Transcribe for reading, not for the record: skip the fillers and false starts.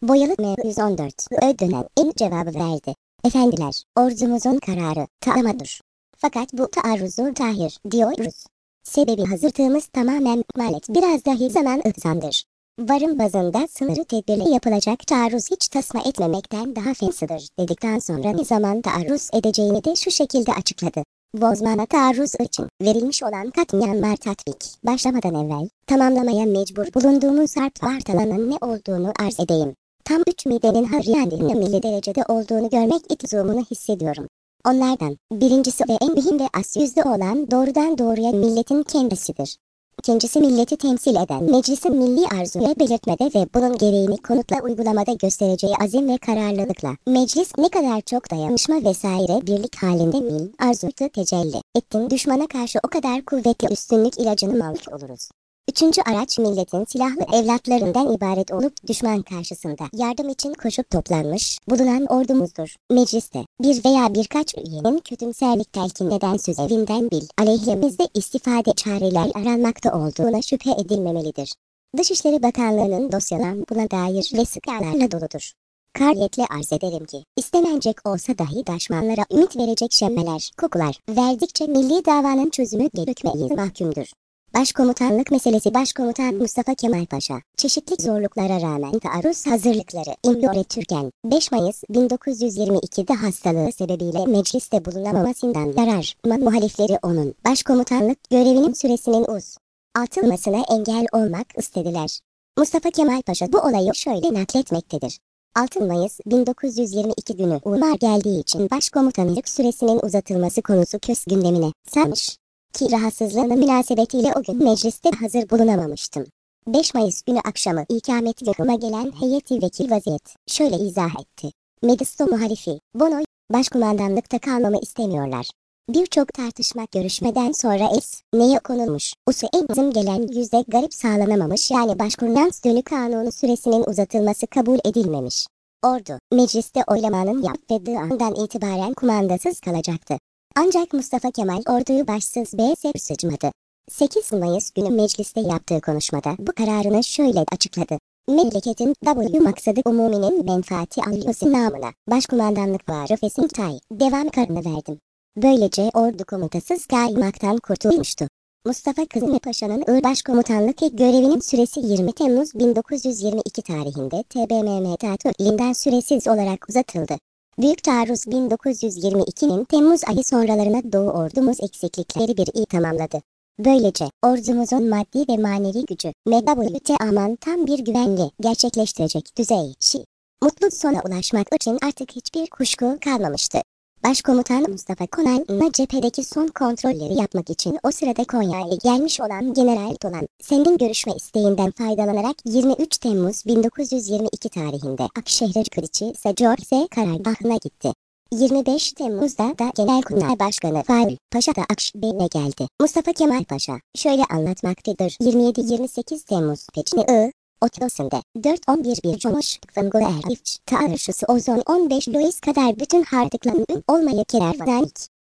Boyalı M114 ödenen en cevabı verdi. Efendiler, ordumuzun kararı tamamdır. Fakat bu taarruzu tahir diyoruz. Sebebi hazırlığımız tamamen malet biraz dahi zaman ıhsandır. Varım bazında sınırı tedbirle yapılacak taarruz hiç tasma etmemekten daha fensıdır dedikten sonra ne zaman taarruz edeceğini de şu şekilde açıkladı. Bozmana taarruz için verilmiş olan katliamlar tatbik başlamadan evvel tamamlamaya mecbur bulunduğumuz harp vartalanın ne olduğunu arz edeyim. Tam 3 midenin haryanliğinin milli derecede olduğunu görmek itlizumunu hissediyorum. Onlardan birincisi ve en mühim ve az yüzde olan doğrudan doğruya milletin kendisidir. Kendisi milleti temsil eden meclisin milli arzuyu belirtmede ve bunun gereğini konutla uygulamada göstereceği azim ve kararlılıkla meclis ne kadar çok dayanışma vesaire birlik halinde arzuyu tecelli ettin düşmana karşı o kadar kuvvetli üstünlük ilacını malik oluruz. Üçüncü araç milletin silahlı evlatlarından ibaret olup düşman karşısında yardım için koşup toplanmış bulunan ordumuzdur. Mecliste bir veya birkaç üyenin kötümserlik telkinleden söz evinden bil aleyhimizde istifade çareler aranmakta olduğuna şüphe edilmemelidir. Dışişleri Bakanlığı'nın dosyaları buna dair vesikalarla doludur. Kariyetle arz ederim ki, istenecek olsa dahi düşmanlara ümit verecek şemmeler, kokular verdikçe milli davanın çözümü gelükmeyi mahkumdur. Başkomutanlık meselesi Başkomutan Mustafa Kemal Paşa, çeşitli zorluklara rağmen taarruz hazırlıkları öğretirken 5 Mayıs 1922'de hastalığı sebebiyle mecliste bulunamamasından muhalifleri onun başkomutanlık görevinin süresinin uzatılmasına engel olmak istediler. Mustafa Kemal Paşa bu olayı şöyle nakletmektedir. 6 Mayıs 1922 günü Umar geldiği için başkomutanlık süresinin uzatılması konusu kös gündemine sarmış. Ki rahatsızlığının münasebetiyle o gün mecliste hazır bulunamamıştım. 5 Mayıs günü akşamı ikametgahıma gelen heyeti vekil vaziyet şöyle izah etti. Mecliste muhalifi, Bonoy, başkumandanlıkta kalmamı istemiyorlar. Birçok tartışma görüşmeden sonra neye konulmuş, usu en gelen yüzde garip sağlanamamış yani başkurnans dönü kanunu süresinin uzatılması kabul edilmemiş. Ordu, mecliste oylamanın yapıldığı andan itibaren kumandasız kalacaktı. Ancak Mustafa Kemal orduyu başsız sıçmadı. 8 Mayıs günü mecliste yaptığı konuşmada bu kararını şöyle açıkladı. Memleketin maksadı umuminin menfaati alyosu namına başkumandanlık vazifesini devam kararını verdim. Böylece ordu komutasız kaymaktan kurtulmuştu. Mustafa Kızılay Paşa'nın başkomutanlık görevinin süresi 20 Temmuz 1922 tarihinde TBMM tatulinden süresiz olarak uzatıldı. Büyük taarruz 1922'nin Temmuz ayı sonralarına Doğu ordumuz eksiklikleri bir tamamladı. Böylece ordumuzun maddi ve manevi gücü aman tam bir güvenli gerçekleştirecek mutlu sona ulaşmak için artık hiçbir kuşku kalmamıştı. Başkomutan Mustafa Konay'la cephedeki son kontrolleri yapmak için o sırada Konya'ya gelmiş olan General Dolan, senin görüşme isteğinden faydalanarak 23 Temmuz 1922 tarihinde Akşehir Kılıçı George karargahına gitti. 25 Temmuz'da da Genelkurmay Başkanı Fail Paşa da Akşehir'e geldi. Mustafa Kemal Paşa şöyle anlatmaktadır. 27-28 Temmuz Peçini Otosunda 4-11 bir comuş fıngo erifç taarruşusu ozon 15 Louis kadar bütün hardıklanın olmayı kerer vanik.